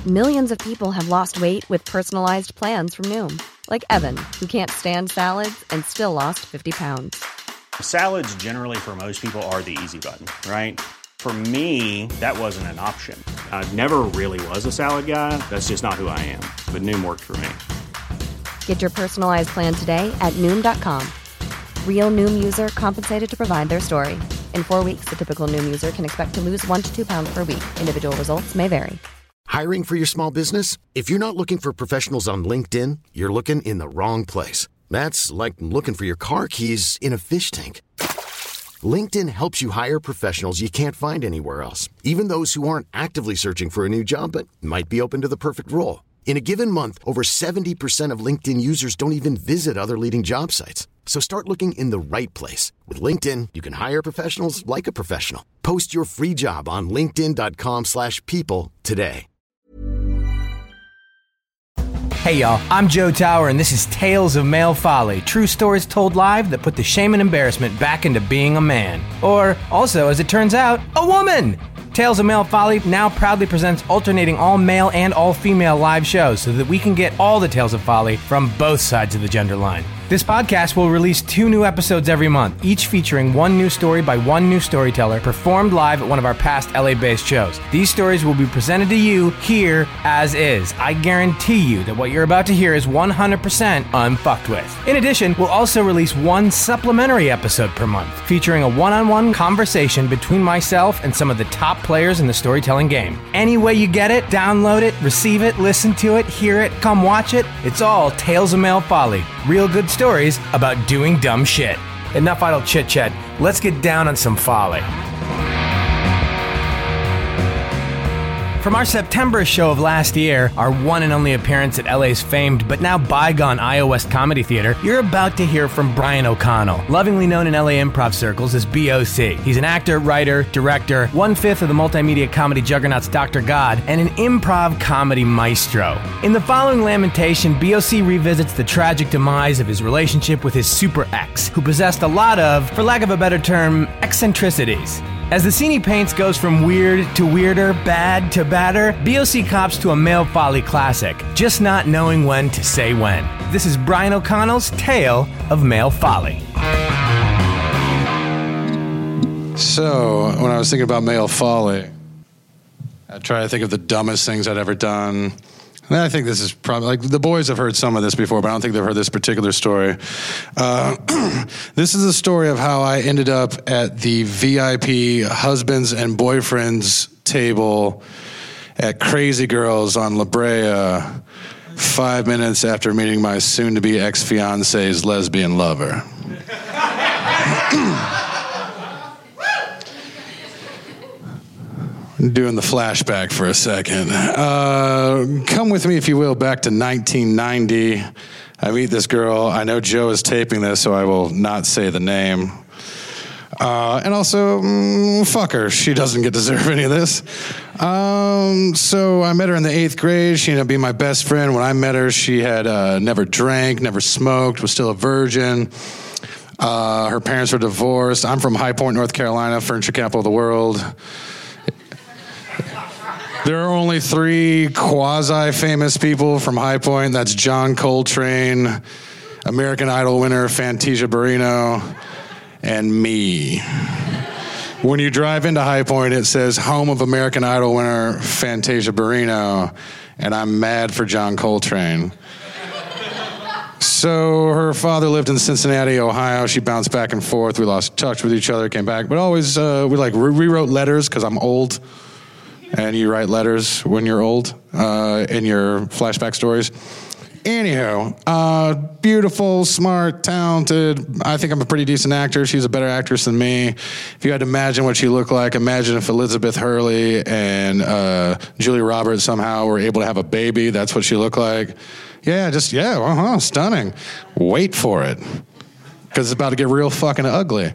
Millions of people have lost weight with personalized plans from Noom. Like Evan, who can't stand salads and still lost 50 pounds. Salads generally for most people are the easy button, right? For me, that wasn't an option. I never really was a salad guy. That's just not who I am. But Noom worked for me. Get your personalized plan today at Noom.com. Real Noom user compensated to provide their story. In 4 weeks, the typical Noom user can expect to lose 1 to 2 pounds per week. Individual results may vary. Hiring for your small business? If you're not looking for professionals on LinkedIn, you're looking in the wrong place. That's like looking for your car keys in a fish tank. LinkedIn helps you hire professionals you can't find anywhere else, even those who aren't actively searching for a new job but might be open to the perfect role. In a given month, over 70% of LinkedIn users don't even visit other leading job sites. So start looking in the right place. With LinkedIn, you can hire professionals like a professional. Post your free job on linkedin.com/people today. Hey y'all, I'm Joe Tower and this is Tales of Male Folly, true stories told live that put the shame and embarrassment back into being a man. Or, also, as it turns out, a woman! Tales of Male Folly now proudly presents alternating all male and all female live shows so that we can get all the tales of folly from both sides of the gender line. This podcast will release 2 new episodes every month, each featuring one new story by one new storyteller performed live at one of our past LA-based shows. These stories will be presented to you here as is. I guarantee you that what you're about to hear is 100% unfucked with. In addition, we'll also release one supplementary episode per month, featuring a one-on-one conversation between myself and some of the top players in the storytelling game. Any way you get it, download it, receive it, listen to it, hear it, come watch it. It's all Tales of Male Folly. Real good stories about doing dumb shit. Enough idle chit-chat. Let's get down on some folly. From our September show of last year, our one and only appearance at LA's famed but now bygone iOS Comedy Theater, you're about to hear from Brian O'Connell, lovingly known in LA improv circles as BOC. He's an actor, writer, director, 1/5 of the multimedia comedy juggernauts Dr. God, and an improv comedy maestro. In the following lamentation, BOC revisits the tragic demise of his relationship with his super ex, who possessed a lot of, for lack of a better term, eccentricities. As the scene he paints goes from weird to weirder, bad to badder, BOC cops to a male folly classic, just not knowing when to say when. This is Brian O'Connell's Tale of Male Folly. So, when I was thinking about male folly, I tried to think of the dumbest things I'd ever done. And I think this is probably, like, the boys have heard some of this before, but I don't think they've heard this particular story. This is a story of how I ended up at the VIP husbands and boyfriends table at Crazy Girls on La Brea 5 minutes after meeting my soon-to-be ex-fiance's lesbian lover. Doing the flashback for a second. Come with me, if you will, back to 1990. I meet this girl. I know Joe is taping this, so I will not say the name. And also, fuck her. She doesn't deserve any of this. So I met her in the 8th grade. She ended up being my best friend. When I met her, she had never drank, never smoked, was still a virgin. Her parents were divorced. I'm from High Point, North Carolina, furniture capital of the world. There are only 3 quasi-famous people from High Point. That's John Coltrane, American Idol winner Fantasia Barrino, and me. When you drive into High Point, it says home of American Idol winner Fantasia Barrino, and I'm mad for John Coltrane. So her father lived in Cincinnati, Ohio. She bounced back and forth. We lost touch with each other, came back. But always, we rewrote letters because I'm old. And you write letters when you're old in your flashback stories. Anyhow, beautiful, smart, talented. I think I'm a pretty decent actor. She's a better actress than me. If you had to imagine what she looked like, imagine if Elizabeth Hurley and Julia Roberts somehow were able to have a baby. That's what she looked like. Stunning. Wait for it. Because it's about to get real fucking ugly.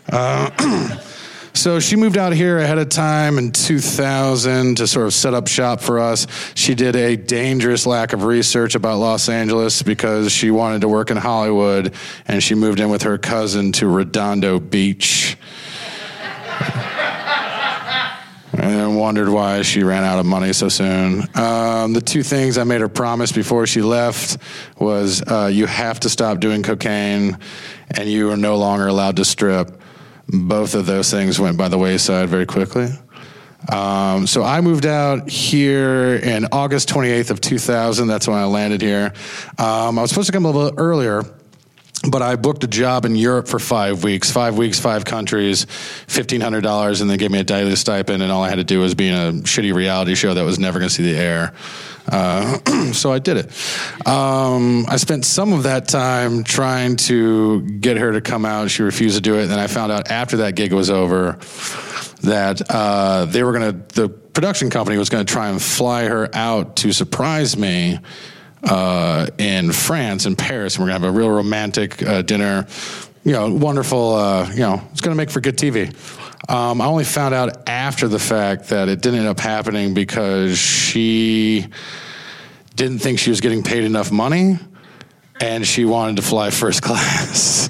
So she moved out here ahead of time in 2000 to sort of set up shop for us. She did a dangerous lack of research about Los Angeles because she wanted to work in Hollywood, and she moved in with her cousin to Redondo Beach. and then wondered why she ran out of money so soon. The two things I made her promise before she left was you have to stop doing cocaine, and you are no longer allowed to strip. Both of those things went by the wayside very quickly. So I moved out here in August 28th of 2000. That's when I landed here. I was supposed to come a little earlier, but I booked a job in Europe for 5 weeks. 5 weeks, 5 countries, $1,500, and they gave me a daily stipend, and all I had to do was be in a shitty reality show that was never going to see the air. So I did it. I spent some of that time trying to get her to come out. She refused to do it. And then I found out after that gig was over that the production company was going to try and fly her out to surprise me in France, in Paris. And we're going to have a real romantic dinner. Wonderful, it's going to make for good TV. I only found out after the fact that it didn't end up happening because she didn't think she was getting paid enough money, and she wanted to fly first class.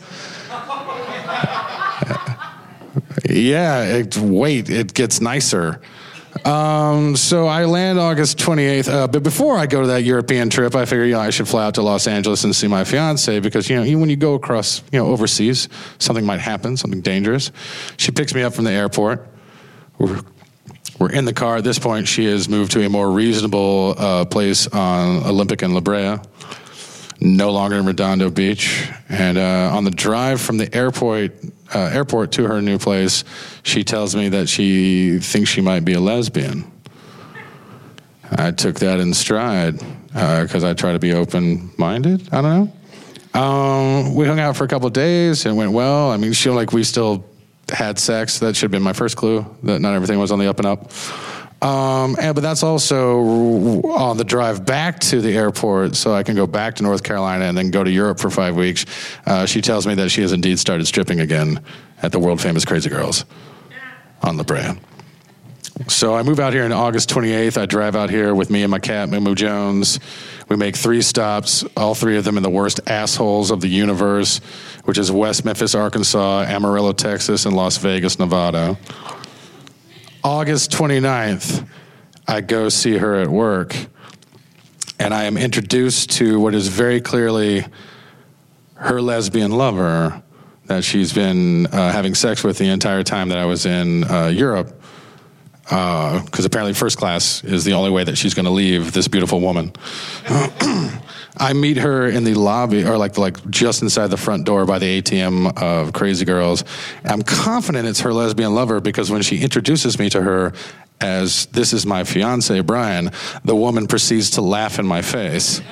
It gets nicer. So I land August 28th. But before I go to that European trip, I figured, I should fly out to Los Angeles and see my fiance because, even when you go across, overseas, something might happen, something dangerous. She picks me up from the airport. We're in the car. At this point, she has moved to a more reasonable place on Olympic and La Brea, no longer in Redondo Beach. And on the drive from the airport to her new place, she tells me that she thinks she might be a lesbian. I took that in stride because I try to be open-minded. I don't know. We hung out for a couple of days and went well. I mean, we still had sex. That should have been my first clue that not everything was on the up and up. But that's also on the drive back to the airport so I can go back to North Carolina and then go to Europe for 5 weeks. She tells me that she has indeed started stripping again at the world-famous Crazy Girls on La Brea. So I move out here on August 28th. I drive out here with me and my cat, Moo Jones. We make 3 stops, all 3 of them in the worst assholes of the universe, which is West Memphis, Arkansas, Amarillo, Texas, and Las Vegas, Nevada. August 29th, I go see her at work, and I am introduced to what is very clearly her lesbian lover that she's been having sex with the entire time that I was in Europe, because apparently first class is the only way that she's going to leave this beautiful woman. I meet her in the lobby, or like just inside the front door by the ATM of Crazy Girls. I'm confident it's her lesbian lover because when she introduces me to her as, "This is my fiance, Brian," the woman proceeds to laugh in my face.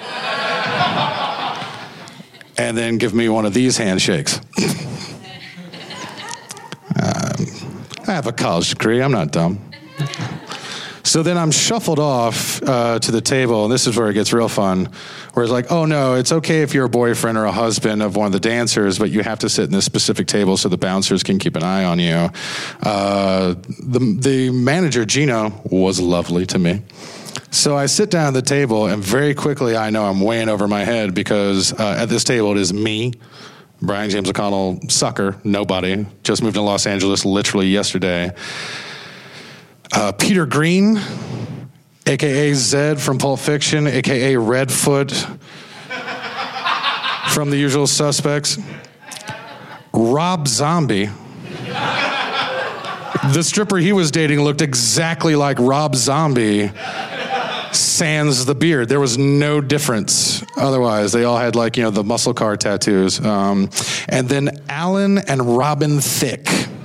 And then give me one of these handshakes. I have a college degree. I'm not dumb. So then I'm shuffled off to the table, and this is where it gets real fun, where it's like, oh, no, it's okay if you're a boyfriend or a husband of one of the dancers, but you have to sit in this specific table so the bouncers can keep an eye on you. The manager, Gino, was lovely to me. So I sit down at the table, and very quickly I know I'm way in over my head because at this table it is me, Brian James O'Connell, sucker, nobody, just moved to Los Angeles literally yesterday. Peter Green, a.k.a. Zed from Pulp Fiction, a.k.a. Redfoot from The Usual Suspects. Rob Zombie. The stripper he was dating looked exactly like Rob Zombie, sans the beard. There was no difference. Otherwise, they all had the muscle car tattoos. And then Alan and Robin Thicke,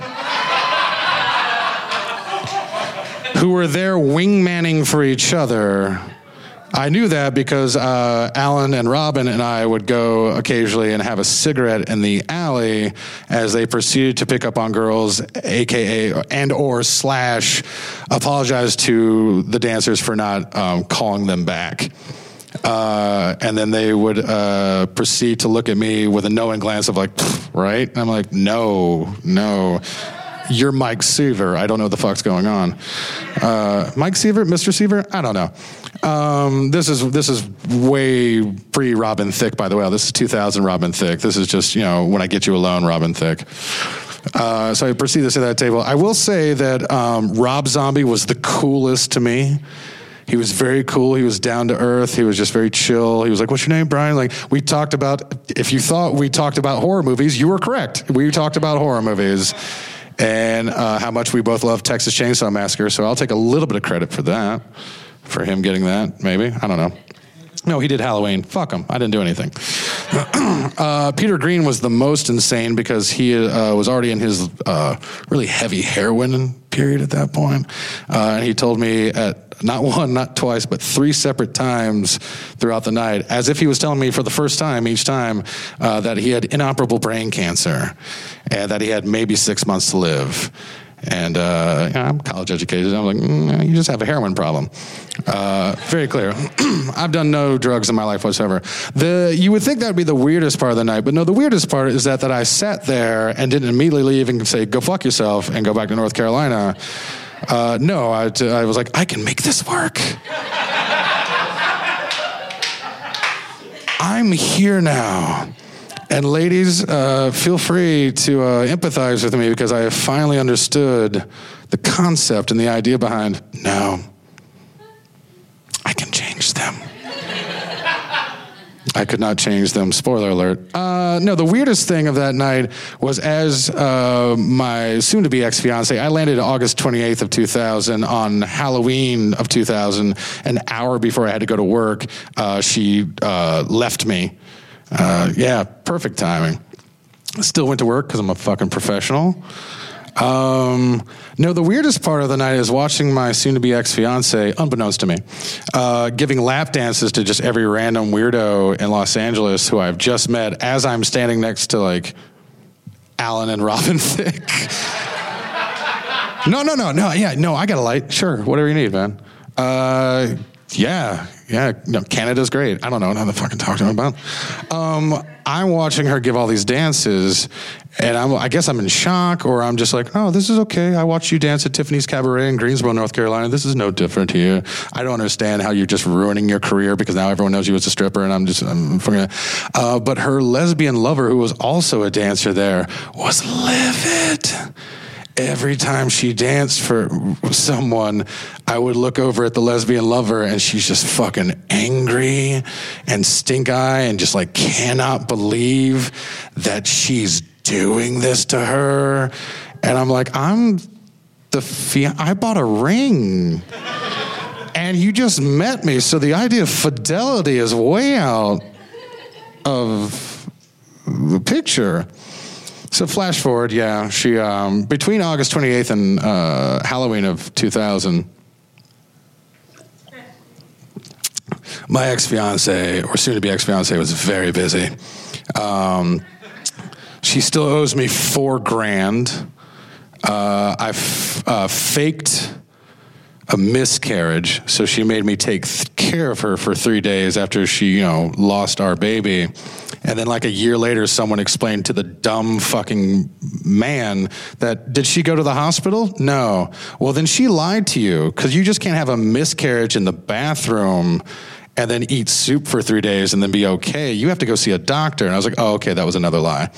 who were there wingmanning for each other. I knew that because Alan and Robin and I would go occasionally and have a cigarette in the alley as they proceeded to pick up on girls, aka and/or / apologize to the dancers for not calling them back. And then they would proceed to look at me with a knowing glance of right? And I'm like, no. You're Mike Seaver. I don't know what the fuck's going on. Mike Seaver? Mr. Seaver? I don't know. This is way pre-Robin Thicke, by the way. This is 2000 Robin Thicke. This is just, when I get you alone, Robin Thicke. So I proceeded to sit at that table. I will say that Rob Zombie was the coolest to me. He was very cool. He was down to earth. He was just very chill. He was like, "What's your name, Brian?" Like, we talked about, if you thought we talked about horror movies, you were correct. We talked about horror movies and how much we both love Texas Chainsaw Massacre. So I'll take a little bit of credit for that, for him getting that, maybe. I don't know. No, he did Halloween. Fuck him. I didn't do anything. Peter Green was the most insane because he was already in his really heavy heroin period at that point. And he told me at not one, not twice, but 3 separate times throughout the night, as if he was telling me for the first time each time that he had inoperable brain cancer and that he had maybe 6 months to live. And I'm college educated. I'm like, you just have a heroin problem. Very clear. I've done no drugs in my life whatsoever. You would think that would be the weirdest part of the night, but no, the weirdest part is that I sat there and didn't immediately leave and say, "Go fuck yourself," and go back to North Carolina. No, I was like, I can make this work. I'm here now. And ladies, feel free to empathize with me because I have finally understood the concept and the idea behind, no, I can change them. I could not change them. Spoiler alert. No, the weirdest thing of that night was as my soon-to-be ex-fiance, I landed August 28th of 2000 on Halloween of 2000. An hour before I had to go to work, she left me. Yeah, perfect timing. Still went to work because I'm a fucking professional. No, the weirdest part of the night is watching my soon-to-be ex-fiance, unbeknownst to me, giving lap dances to just every random weirdo in Los Angeles who I've just met as I'm standing next to, like, Alan and Robin Thicke. No, I got a light. Sure, whatever you need, man. Yeah, no, Canada's great. I don't know what the fucking talking about. I'm watching her give all these dances, and I guess I'm in shock, or I'm just like, oh, this is okay. I watched you dance at Tiffany's Cabaret in Greensboro, North Carolina. This is no different here. I don't understand how you're just ruining your career because now everyone knows you as a stripper, and I'm fucking. But her lesbian lover, who was also a dancer there, was livid. Every time she danced for someone, I would look over at the lesbian lover and she's just fucking angry and stink-eye and just like cannot believe that she's doing this to her. And I'm like, I bought a ring. And you just met me. So the idea of fidelity is way out of the picture. So flash forward, yeah, she, between August 28th and Halloween of 2000, my ex-fiance, or soon-to-be ex-fiance, was very busy. She still owes me $4,000. I faked a miscarriage, so she made me take care of her for 3 days after she, lost our baby. And then like a year later, someone explained to the dumb fucking man that, did she go to the hospital? No. Well, then she lied to you because you just can't have a miscarriage in the bathroom and then eat soup for 3 days and then be okay. You have to go see a doctor. And I was like, oh, okay, that was another lie.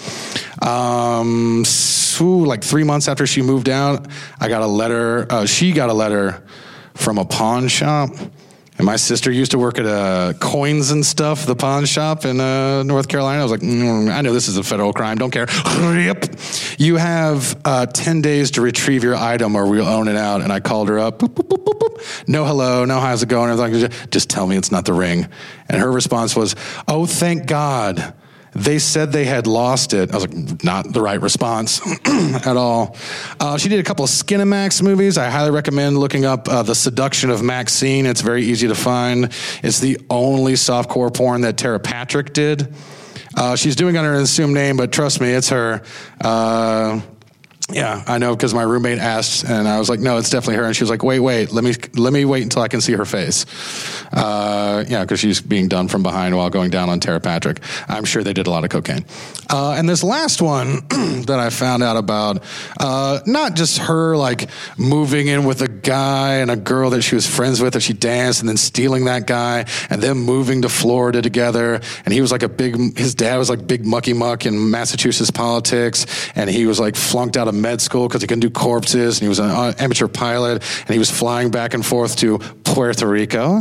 Like 3 months after she moved out, I got a letter. She got a letter from a pawn shop. And my sister used to work at Coins and Stuff, the pawn shop in North Carolina. I was like, I know this is a federal crime. Don't care. Yep. You have 10 days to retrieve your item or we'll own it out. And I called her up. Boop, boop, boop, boop, boop. No hello. No how's it going? I was like, just tell me it's not the ring. And her response was, oh, thank God. They said they had lost it. I was like, not the right response at all. She did a couple of Skinamax movies. I highly recommend looking up The Seduction of Maxine. It's very easy to find. It's the only softcore porn that Tara Patrick did. She's doing it under an assumed name, but trust me, it's her. Yeah, I know, because my roommate asked, and I was like, no, it's definitely her. And she was like, wait, let me wait until I can see her face. Because she's being done from behind while going down on Tara Patrick. I'm sure they did a lot of cocaine. And this last one that I found out about, not just her like moving in with a guy and a girl that she was friends with, that she danced, and then stealing that guy, and them moving to Florida together. And he was like his dad was like big mucky muck in Massachusetts politics, and he was like flunked out of med school because he couldn't do corpses, and he was an amateur pilot, and he was flying back and forth to Puerto Rico.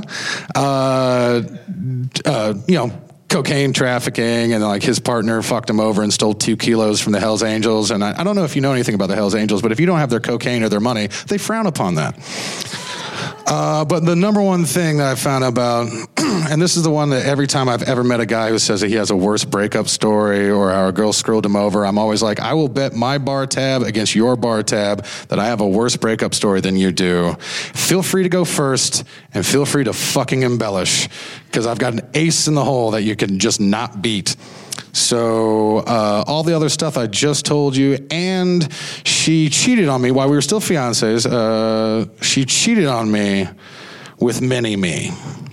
Cocaine trafficking, and like his partner fucked him over and stole 2 kilos from the Hells Angels. And I don't know if you know anything about the Hells Angels, but if you don't have their cocaine or their money, they frown upon that. But the number one thing that I found about, and this is the one that every time I've ever met a guy who says that he has a worse breakup story or how a girl screwed him over, I'm always like, I will bet my bar tab against your bar tab that I have a worse breakup story than you do. Feel free to go first, and feel free to fucking embellish, because I've got an ace in the hole that you can just not beat. So all the other stuff I just told you, and she cheated on me while we were still fiancés. She cheated on me with Mini-Me.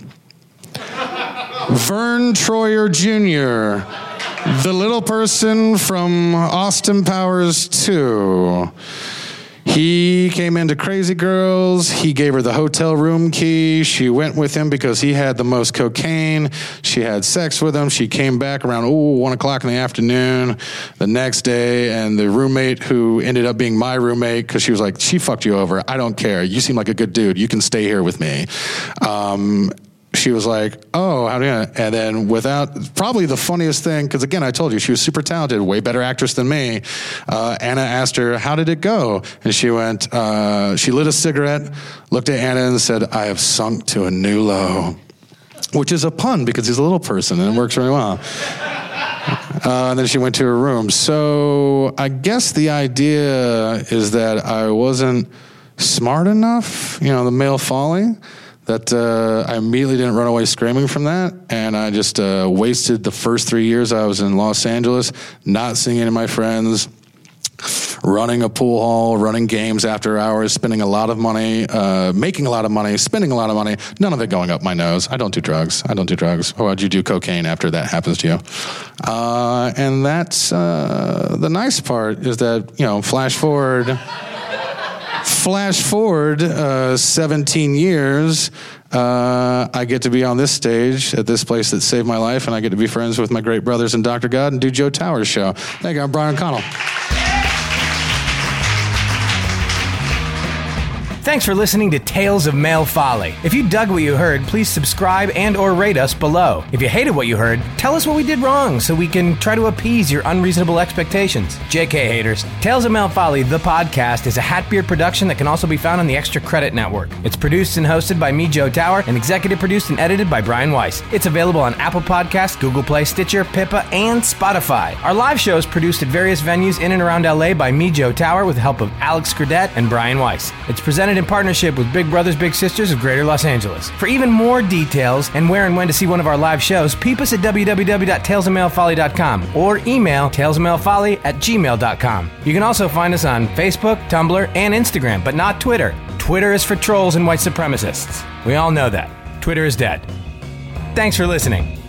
Vern Troyer Jr., the little person from Austin Powers 2. He came into Crazy Girls. He gave her the hotel room key. She went with him because he had the most cocaine. She had sex with him. She came back around 1 o'clock in the afternoon the next day, and the roommate, who ended up being my roommate, because she was like, she fucked you over. I don't care. You seem like a good dude. You can stay here with me. She was like, oh, how do you? And then without, probably the funniest thing, because again, I told you, she was super talented, way better actress than me. Anna asked her, how did it go? And she went, she lit a cigarette, looked at Anna and said, I have sunk to a new low. Which is a pun, because he's a little person, and it works really well. And then she went to her room. So I guess the idea is that I wasn't smart enough, the male folly, that I immediately didn't run away screaming from that, and I just wasted the first 3 years I was in Los Angeles, not seeing any of my friends, running a pool hall, running games after hours, spending a lot of money, making a lot of money, spending a lot of money, none of it going up my nose. I don't do drugs. Or would you do cocaine after that happens to you? And that's the nice part is that, flash forward 17 years, I get to be on this stage at this place that saved my life, and I get to be friends with my great brothers and Dr. God and do Joe Towers' show. Thank you. I'm Brian O'Connell. Thanks for listening to Tales of Male Folly. If you dug what you heard, please subscribe and or rate us below. If you hated what you heard, tell us what we did wrong so we can try to appease your unreasonable expectations. JK haters. Tales of Male Folly, the podcast, is a Hatbeard production that can also be found on the Extra Credit Network. It's produced and hosted by me, Joe Tower, and executive produced and edited by Brian Weiss. It's available on Apple Podcasts, Google Play, Stitcher, Pippa, and Spotify. Our live show is produced at various venues in and around LA by me, Joe Tower, with the help of Alex Gradette and Brian Weiss. It's presented in partnership with Big Brothers Big Sisters of Greater Los Angeles. For even more details and where and when to see one of our live shows, peep us at www.talesofmalefolly.com or email talesofmalefolly@gmail.com. You can also find us on Facebook, Tumblr, and Instagram, but not Twitter. Twitter is for trolls and white supremacists. We all know that. Twitter is dead. Thanks for listening.